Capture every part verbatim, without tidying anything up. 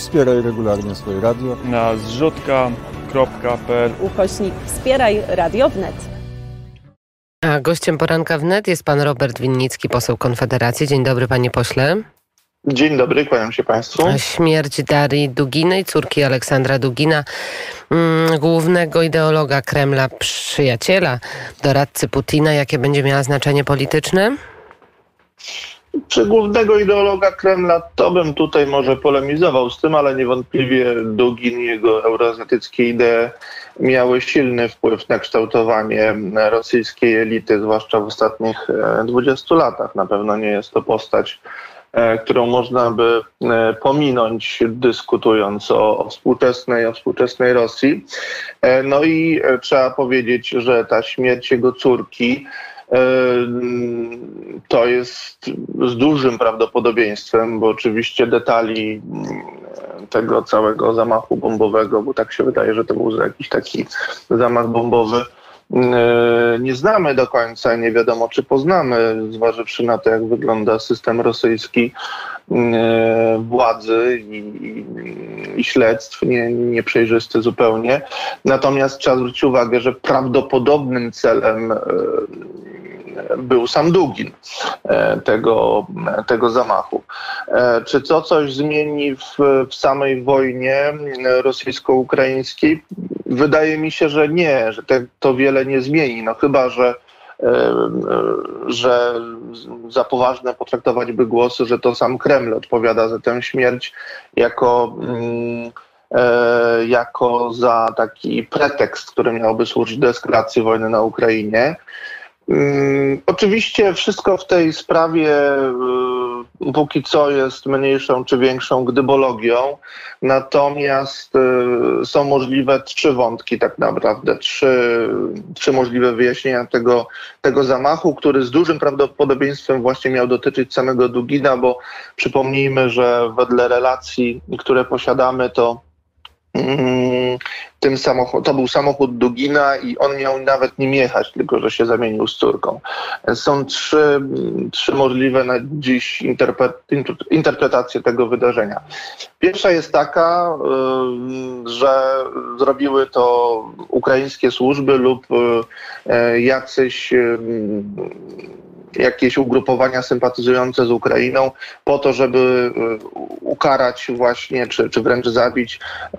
Wspieraj regularnie swoje radio na zrzutka kropka pe el ukośnik Wspieraj Radio Wnet. A gościem poranka wnet jest pan Robert Winnicki, poseł Konfederacji. Dzień dobry, panie pośle. Dzień dobry, kłaniam się państwu. Śmierć Darii Duginej, córki Aleksandra Dugina, mm, głównego ideologa Kremla, przyjaciela, doradcy Putina. Jakie będzie miała znaczenie polityczne? Czy głównego ideologa Kremla, to bym tutaj może polemizował z tym, ale niewątpliwie Dugin i jego euroazjatyckie idee miały silny wpływ na kształtowanie rosyjskiej elity, zwłaszcza w ostatnich dwudziestu latach. Na pewno nie jest to postać, którą można by pominąć, dyskutując o, o współczesnej, o współczesnej Rosji. No i trzeba powiedzieć, że ta śmierć jego córki to jest z dużym prawdopodobieństwem, bo oczywiście detali tego całego zamachu bombowego, bo tak się wydaje, że to był jakiś taki zamach bombowy, nie znamy do końca, nie wiadomo czy poznamy, zważywszy na to, jak wygląda system rosyjski władzy i, i, i śledztw, nie, nieprzejrzysty zupełnie. Natomiast trzeba zwrócić uwagę, że prawdopodobnym celem był sam Dugin tego, tego zamachu. Czy to coś zmieni w, w samej wojnie rosyjsko-ukraińskiej? Wydaje mi się, że nie, że te, to wiele nie zmieni. No chyba, że, że za poważne potraktować by głosy, że to sam Kreml odpowiada za tę śmierć jako, jako za taki pretekst, który miałby służyć do eskalacji wojny na Ukrainie. Hmm, oczywiście wszystko w tej sprawie y, póki co jest mniejszą czy większą gdybologią, natomiast y, są możliwe trzy wątki tak naprawdę, trzy, trzy możliwe wyjaśnienia tego, tego zamachu, który z dużym prawdopodobieństwem właśnie miał dotyczyć samego Dugina, bo przypomnijmy, że wedle relacji, które posiadamy, to Tym samochód, to był samochód Dugina i on miał nawet nim jechać, tylko że się zamienił z córką. Są trzy, trzy możliwe na dziś interpretacje tego wydarzenia. Pierwsza jest taka, że zrobiły to ukraińskie służby lub jacyś jakieś ugrupowania sympatyzujące z Ukrainą po to, żeby ukarać właśnie, czy, czy wręcz zabić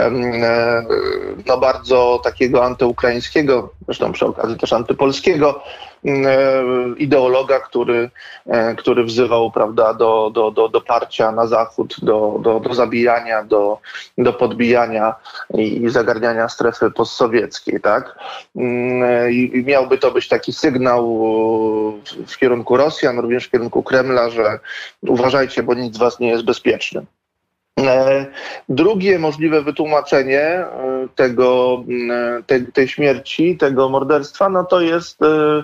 no bardzo takiego antyukraińskiego, zresztą przy okazji też antypolskiego ideologa, który, który wzywał, prawda, do, do, do, do parcia na zachód, do, do, do zabijania, do, do podbijania i, i zagarniania strefy postsowieckiej, tak? I, I miałby to być taki sygnał w, w kierunku Rosjan, również w kierunku Kremla, że uważajcie, bo nic z was nie jest bezpieczny. Drugie możliwe wytłumaczenie tego, tej, tej śmierci, tego morderstwa, no to jest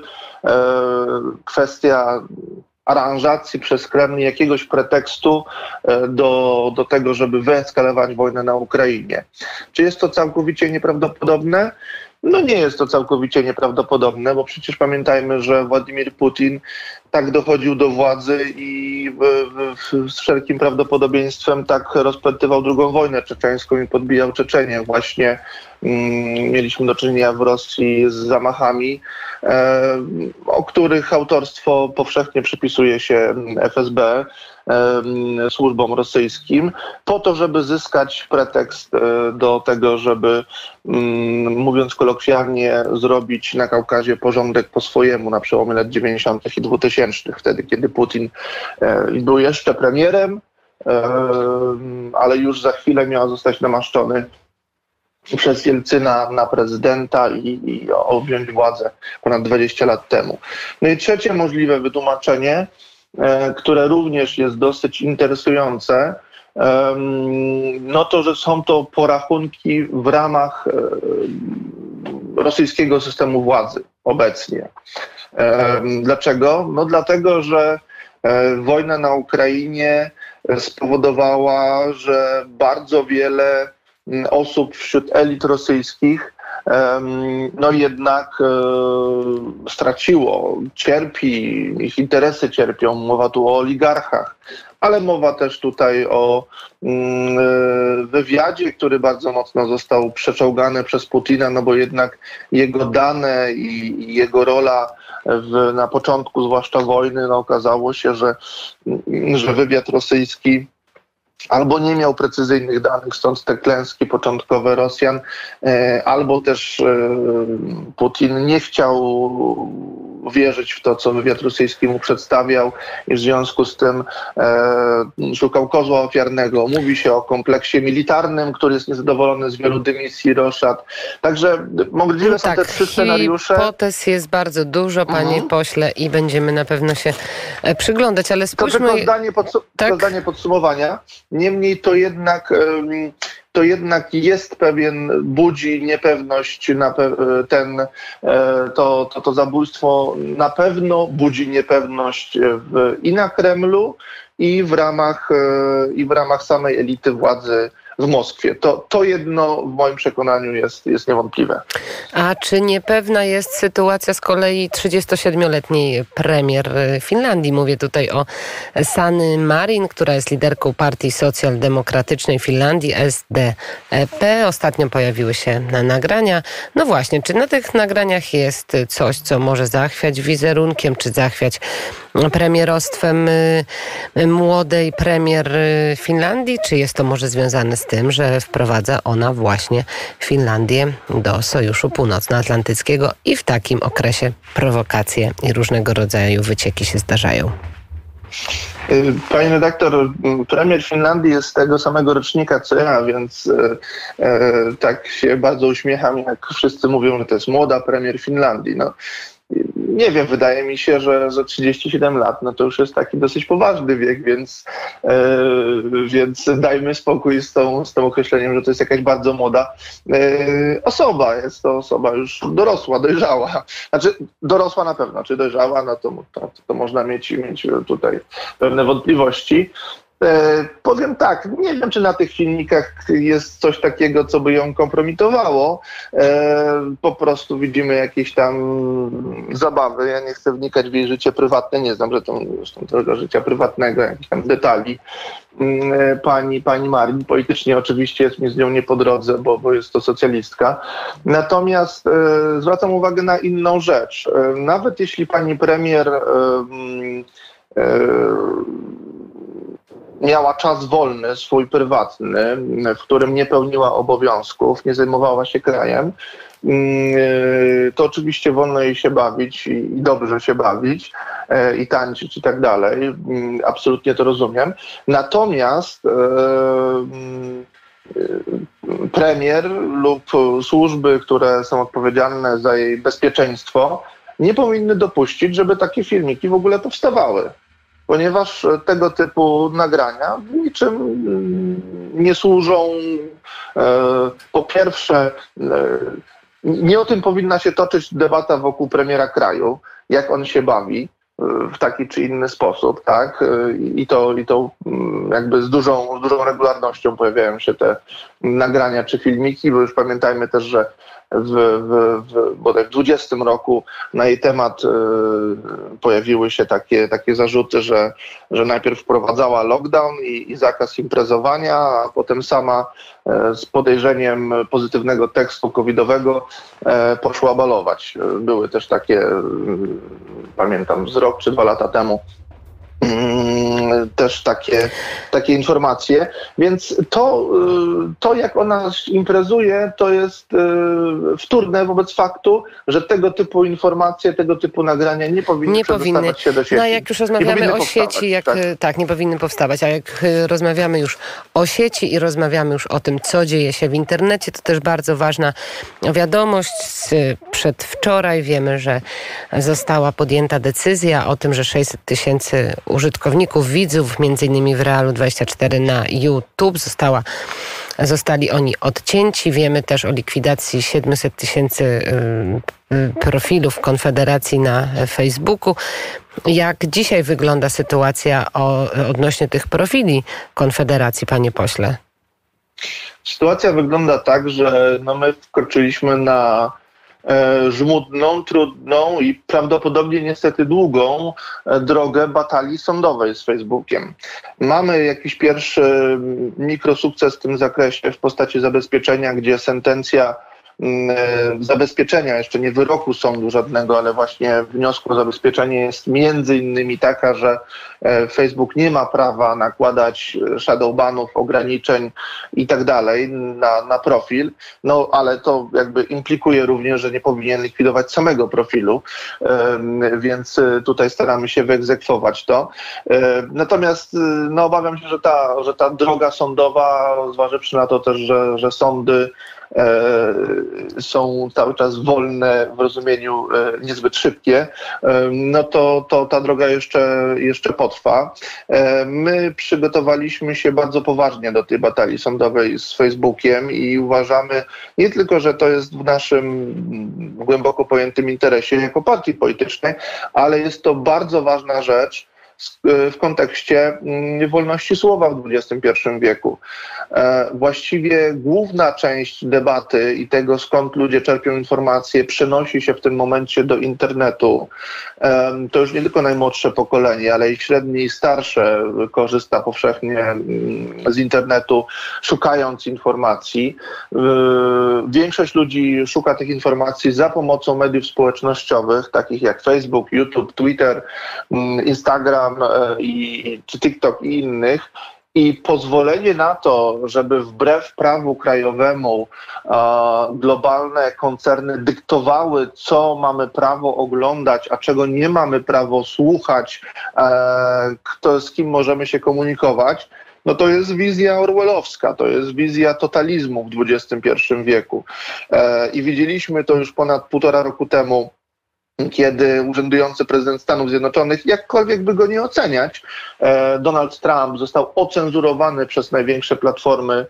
kwestia aranżacji przez Kreml jakiegoś pretekstu do, do tego, żeby wyeskalować wojnę na Ukrainie. Czy jest to całkowicie nieprawdopodobne? No nie jest to całkowicie nieprawdopodobne, bo przecież pamiętajmy, że Władimir Putin tak dochodził do władzy i w, w, z wszelkim prawdopodobieństwem tak rozpętywał drugą wojnę czeczeńską i podbijał Czeczenię. Właśnie mm, mieliśmy do czynienia w Rosji z zamachami, e, o których autorstwo powszechnie przypisuje się F S B, e, służbom rosyjskim, po to, żeby zyskać pretekst e, do tego, żeby mm, mówiąc kolokwialnie zrobić na Kaukazie porządek po swojemu na przełomie lat dziewięćdziesiątych i dwutysięcznych, wtedy kiedy Putin e, był jeszcze premierem, e, ale już za chwilę miał zostać namaszczony przez Jelcyna na prezydenta i, i objąć władzę ponad dwadzieścia lat temu. No i trzecie możliwe wytłumaczenie, e, które również jest dosyć interesujące, e, no to, że są to porachunki w ramach e, rosyjskiego systemu władzy obecnie. E, dlaczego? No dlatego, że e, wojna na Ukrainie spowodowała, że bardzo wiele osób wśród elit rosyjskich e, no jednak e, straciło, cierpi, ich interesy cierpią. Mowa tu o oligarchach, ale mowa też tutaj o mm, wywiadzie, który bardzo mocno został przeczołgany przez Putina, no bo jednak jego dane i, i jego rola w, na początku zwłaszcza wojny, no okazało się, że, że wywiad rosyjski albo nie miał precyzyjnych danych, stąd te klęski początkowe Rosjan, albo też Putin nie chciał wierzyć w to, co wywiad rosyjski mu przedstawiał i w związku z tym e, szukał kozła ofiarnego. Mówi się o kompleksie militarnym, który jest niezadowolony z wielu dymisji Roszad. Także możliwe no są tak, te trzy scenariusze. Hipotez jest bardzo dużo, panie mhm. pośle, i będziemy na pewno się przyglądać, ale spójrzmy... To tylko zdanie, podsu- tak? to zdanie podsumowania. Niemniej to jednak... Um, to jednak jest pewien, budzi niepewność, na pe- ten, to, to, to zabójstwo na pewno budzi niepewność w, i na Kremlu, i w ramach, i w ramach samej elity władzy w Moskwie. To, to jedno w moim przekonaniu jest, jest niewątpliwe. A czy niepewna jest sytuacja z kolei trzydziestosiedmioletniej premier Finlandii? Mówię tutaj o Sanny Marin, która jest liderką Partii Socjaldemokratycznej Finlandii, S D P. Ostatnio pojawiły się nagrania. No właśnie, czy na tych nagraniach jest coś, co może zachwiać wizerunkiem, czy zachwiać premierostwem młodej premier Finlandii? Czy jest to może związane z tym, że wprowadza ona właśnie Finlandię do Sojuszu Północnoatlantyckiego i w takim okresie prowokacje i różnego rodzaju wycieki się zdarzają? Pani redaktor, premier Finlandii jest z tego samego rocznika co ja, więc e, e, tak się bardzo uśmiecham, jak wszyscy mówią, że to jest młoda premier Finlandii. No, nie wiem, wydaje mi się, że za trzydzieści siedem lat, no to już jest taki dosyć poważny wiek, więc, e, więc dajmy spokój z, tą, z tym określeniem, że to jest jakaś bardzo młoda e, osoba. Jest to osoba już dorosła, dojrzała. Znaczy dorosła na pewno, czy dojrzała, no to, to, to można mieć, mieć tutaj pewne wątpliwości. E, powiem tak, nie wiem, czy na tych filmikach jest coś takiego, co by ją kompromitowało. E, po prostu widzimy jakieś tam zabawy. Ja nie chcę wnikać w jej życie prywatne, nie znam zresztą, zresztą tego życia prywatnego, jakichś tam detali. E, pani, pani Marin politycznie oczywiście jest mi z nią nie po drodze, bo, bo jest to socjalistka. Natomiast e, zwracam uwagę na inną rzecz. E, nawet jeśli pani premier e, e, miała czas wolny, swój prywatny, w którym nie pełniła obowiązków, nie zajmowała się krajem, to oczywiście wolno jej się bawić i dobrze się bawić i tańczyć i tak dalej. Absolutnie to rozumiem. Natomiast premier lub służby, które są odpowiedzialne za jej bezpieczeństwo, nie powinny dopuścić, żeby takie filmiki w ogóle powstawały. Ponieważ tego typu nagrania niczym nie służą. Po pierwsze, nie o tym powinna się toczyć debata wokół premiera kraju, jak on się bawi w taki czy inny sposób, tak? I to, i to jakby z dużą, z dużą regularnością pojawiają się te nagrania czy filmiki, bo już pamiętajmy też, że w, w, w bodaj w dwudziestym roku na jej temat y, pojawiły się takie, takie zarzuty, że, że najpierw wprowadzała lockdown i, i zakaz imprezowania, a potem sama y, z podejrzeniem pozytywnego tekstu covidowego y, poszła balować. Były też takie, y, pamiętam, z rok czy dwa lata temu, też takie, takie informacje, więc to, to jak ona imprezuje, to jest wtórne wobec faktu, że tego typu informacje, tego typu nagrania nie powinny nie powinny się do sieci. No a jak już rozmawiamy o sieci, jak, tak. tak, nie powinny powstawać, a jak rozmawiamy już o sieci i rozmawiamy już o tym, co dzieje się w internecie, to też bardzo ważna wiadomość. Przedwczoraj wiemy, że została podjęta decyzja o tym, że sześćset tysięcy użytkowników, widzów, między innymi w Realu dwadzieścia cztery na YouTube, została, zostali oni odcięci. Wiemy też o likwidacji siedemset tysięcy y, profilów Konfederacji na Facebooku. Jak dzisiaj wygląda sytuacja o, odnośnie tych profili Konfederacji, panie pośle? Sytuacja wygląda tak, że no my wkroczyliśmy na żmudną, trudną i prawdopodobnie niestety długą drogę batalii sądowej z Facebookiem. Mamy jakiś pierwszy mikrosukces w tym zakresie w postaci zabezpieczenia, gdzie sentencja zabezpieczenia, jeszcze nie wyroku sądu żadnego, ale właśnie wniosku o zabezpieczenie jest między innymi taka, że Facebook nie ma prawa nakładać shadowbanów, ograniczeń i tak dalej na, na profil, no ale to jakby implikuje również, że nie powinien likwidować samego profilu, więc tutaj staramy się wyegzekwować to. Natomiast no, obawiam się, że ta, że ta droga sądowa, zważywszy na to też, że, że sądy są cały czas wolne w rozumieniu niezbyt szybkie, no to, to ta droga jeszcze, jeszcze potrwa. My przygotowaliśmy się bardzo poważnie do tej batalii sądowej z Facebookiem i uważamy nie tylko, że to jest w naszym głęboko pojętym interesie jako partii politycznej, ale jest to bardzo ważna rzecz w kontekście wolności słowa w dwudziestym pierwszym wieku. Właściwie główna część debaty i tego, skąd ludzie czerpią informacje, przenosi się w tym momencie do internetu. To już nie tylko najmłodsze pokolenie, ale i średnie i starsze korzysta powszechnie z internetu, szukając informacji. Większość ludzi szuka tych informacji za pomocą mediów społecznościowych, takich jak Facebook, YouTube, Twitter, Instagram, i, czy TikTok i innych. I pozwolenie na to, żeby wbrew prawu krajowemu e, globalne koncerny dyktowały, co mamy prawo oglądać, a czego nie mamy prawo słuchać, e, kto, z kim możemy się komunikować, no to jest wizja orwellowska, to jest wizja totalizmu w dwudziestym pierwszym wieku. E, I widzieliśmy to już ponad półtora roku temu, kiedy urzędujący prezydent Stanów Zjednoczonych, jakkolwiek by go nie oceniać, Donald Trump został ocenzurowany przez największe platformy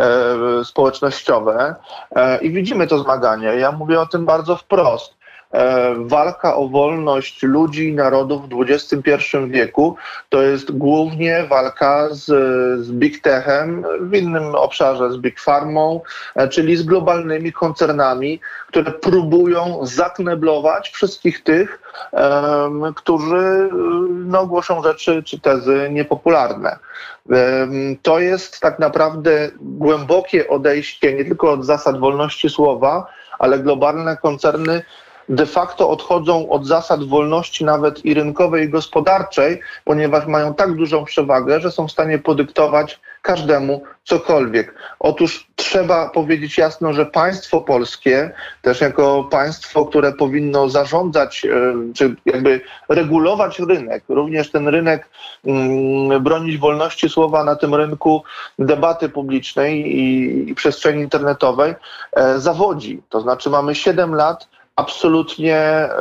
społecznościowe i widzimy to zmaganie. Ja mówię o tym bardzo wprost. Walka o wolność ludzi i narodów w dwudziestym pierwszym wieku to jest głównie walka z, z Big Techem, w innym obszarze z Big Pharmą, czyli z globalnymi koncernami, które próbują zakneblować wszystkich tych, um, którzy no, głoszą rzeczy czy tezy niepopularne. Um, to jest tak naprawdę głębokie odejście nie tylko od zasad wolności słowa, ale globalne koncerny de facto odchodzą od zasad wolności nawet i rynkowej, i gospodarczej, ponieważ mają tak dużą przewagę, że są w stanie podyktować każdemu cokolwiek. Otóż trzeba powiedzieć jasno, że państwo polskie, też jako państwo, które powinno zarządzać, czy jakby regulować rynek, również ten rynek, bronić wolności słowa na tym rynku debaty publicznej i, i przestrzeni internetowej, zawodzi. To znaczy mamy siedem lat absolutnie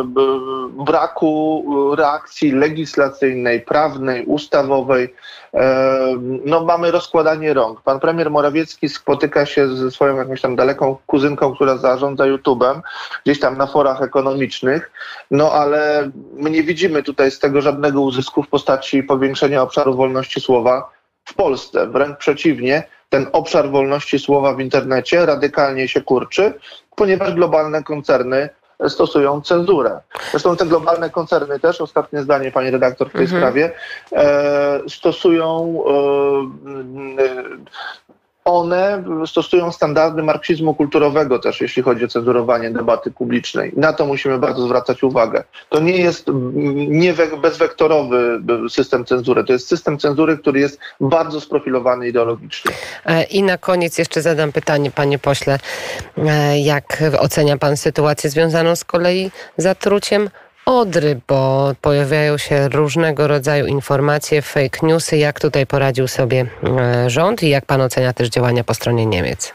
braku reakcji legislacyjnej, prawnej, ustawowej. No, mamy rozkładanie rąk. Pan premier Morawiecki spotyka się ze swoją jakąś tam daleką kuzynką, która zarządza YouTube'em, gdzieś tam na forach ekonomicznych, no ale my nie widzimy tutaj z tego żadnego uzysku w postaci powiększenia obszaru wolności słowa w Polsce. Wręcz przeciwnie, ten obszar wolności słowa w internecie radykalnie się kurczy, ponieważ globalne koncerny stosują cenzurę. Zresztą te globalne koncerny też, ostatnie zdanie pani redaktor w tej mhm. sprawie, e, stosują e, one stosują standardy marksizmu kulturowego też, jeśli chodzi o cenzurowanie debaty publicznej. Na to musimy bardzo zwracać uwagę. To nie jest nie bezwektorowy system cenzury. To jest system cenzury, który jest bardzo sprofilowany ideologicznie. I na koniec jeszcze zadam pytanie, panie pośle. Jak ocenia pan sytuację związaną z kolei z zatruciem Odry, bo pojawiają się różnego rodzaju informacje, fake newsy. Jak tutaj poradził sobie rząd i jak pan ocenia też działania po stronie Niemiec?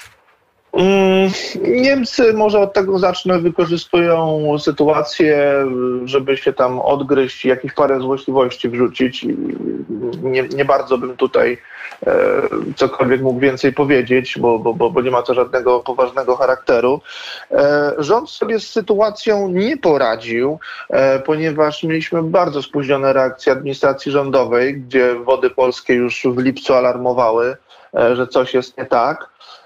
Niemcy, może od tego zacznę, wykorzystują sytuację, żeby się tam odgryźć, jakieś parę złośliwości wrzucić. Nie, nie bardzo bym tutaj e, cokolwiek mógł więcej powiedzieć, bo, bo, bo nie ma to żadnego poważnego charakteru. E, rząd sobie z sytuacją nie poradził, e, ponieważ mieliśmy bardzo spóźnione reakcje administracji rządowej, gdzie Wody Polskie już w lipcu alarmowały, e, że coś jest nie tak.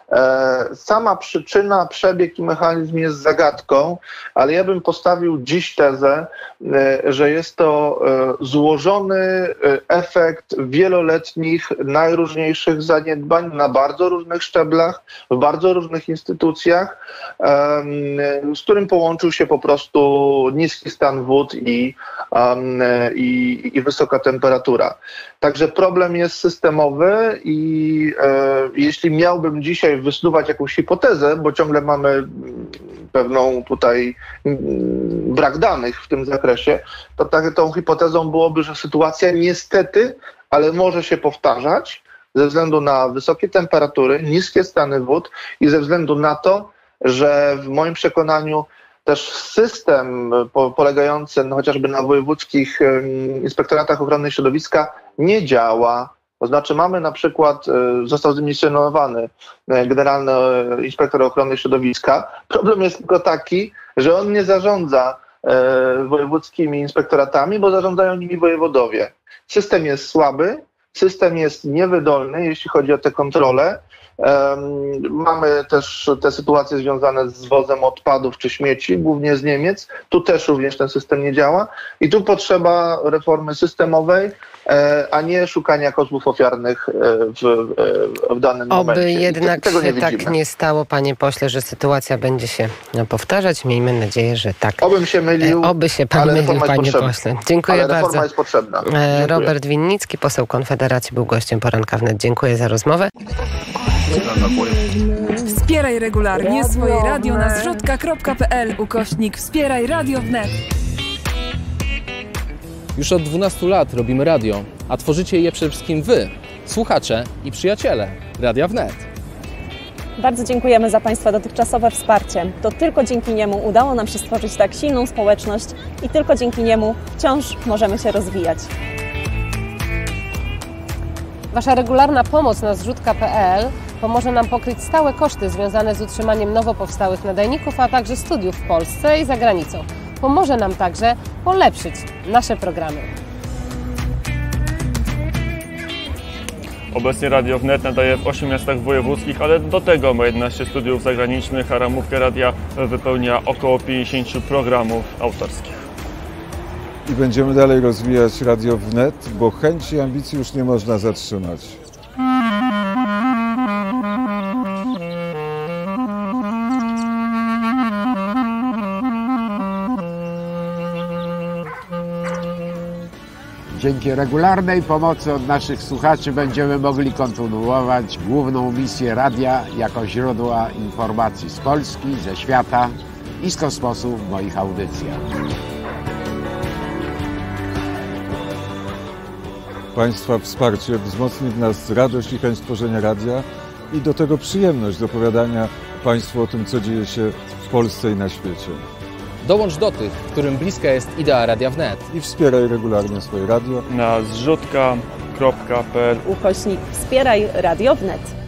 Sama przyczyna, przebieg i mechanizm jest zagadką, ale ja bym postawił dziś tezę, że jest to złożony efekt wieloletnich, najróżniejszych zaniedbań na bardzo różnych szczeblach, w bardzo różnych instytucjach, z którym połączył się po prostu niski stan wód i, i, i wysoka temperatura. Także problem jest systemowy i e, jeśli miałbym dzisiaj wysnuwać jakąś hipotezę, bo ciągle mamy pewną tutaj m, brak danych w tym zakresie, to tak, tą hipotezą byłoby, że sytuacja niestety, ale może się powtarzać ze względu na wysokie temperatury, niskie stany wód i ze względu na to, że w moim przekonaniu też system po, polegający no, chociażby na wojewódzkich um, inspektoratach ochrony środowiska nie działa. To znaczy mamy na przykład, y, został zdymisjonowany y, generalny inspektor ochrony środowiska. Problem jest tylko taki, że on nie zarządza y, wojewódzkimi inspektoratami, bo zarządzają nimi wojewodowie. System jest słaby, system jest niewydolny, jeśli chodzi o te kontrole. Um, mamy też te sytuacje związane z wozem odpadów czy śmieci, głównie z Niemiec. Tu też również ten system nie działa i tu potrzeba reformy systemowej, e, a nie szukania kozłów ofiarnych w, w danym Oby momencie. Oby jednak tego się nie tak widzimy. nie stało, panie pośle, że sytuacja będzie się powtarzać. Miejmy nadzieję, że tak. Obym się mylił, Oby się pan ale mylił, panie potrzebna. pośle. Dziękuję ale reforma bardzo. jest potrzebna. Dziękuję. Robert Winnicki, poseł Konfederacji, był gościem Poranka Wnet. Dziękuję za rozmowę. Wspieraj regularnie swoje radio na zrzutka kropka p l ukośnik Wspieraj Radio Wnet. Już od dwunastu lat robimy radio, a tworzycie je przede wszystkim wy, słuchacze i przyjaciele Radia Wnet. Bardzo dziękujemy za Państwa dotychczasowe wsparcie. To tylko dzięki niemu udało nam się stworzyć tak silną społeczność i tylko dzięki niemu wciąż możemy się rozwijać. Wasza regularna pomoc na zrzutka kropka p l pomoże nam pokryć stałe koszty związane z utrzymaniem nowo powstałych nadajników, a także studiów w Polsce i za granicą. Pomoże nam także polepszyć nasze programy. Obecnie Radio Wnet nadaje w ośmiu miastach wojewódzkich, ale do tego ma jedenaście studiów zagranicznych, a ramówkę radia wypełnia około pięćdziesiąt programów autorskich. I będziemy dalej rozwijać Radio Wnet, bo chęci i ambicji już nie można zatrzymać. Dzięki regularnej pomocy od naszych słuchaczy będziemy mogli kontynuować główną misję radia jako źródła informacji z Polski, ze świata i z kosmosu w moich audycjach. Państwa wsparcie wzmocni w nas radość i chęć tworzenia radia i do tego przyjemność do opowiadania Państwu o tym, co dzieje się w Polsce i na świecie. Dołącz do tych, którym bliska jest idea Radia Wnet. I wspieraj regularnie swoje radio Na zrzutka kropka p l Ukośnik Wspieraj Radio Wnet.